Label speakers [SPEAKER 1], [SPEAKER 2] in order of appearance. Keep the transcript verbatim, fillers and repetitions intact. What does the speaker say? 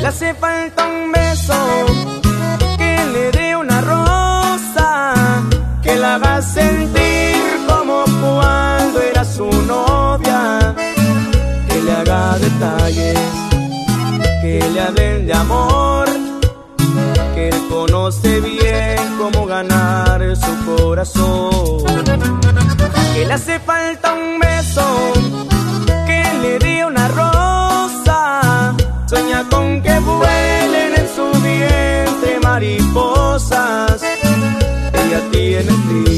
[SPEAKER 1] hace falta un beso, que le dé una rosa, que la haga sentir como cuando era su novia, que le haga detalles, que le hablen de amor, que él conoce bien cómo ganar su corazón. Que le hace falta un beso, que le dé una rosa, sueña con que vuelen en su vientre mariposas. Ella tiene frío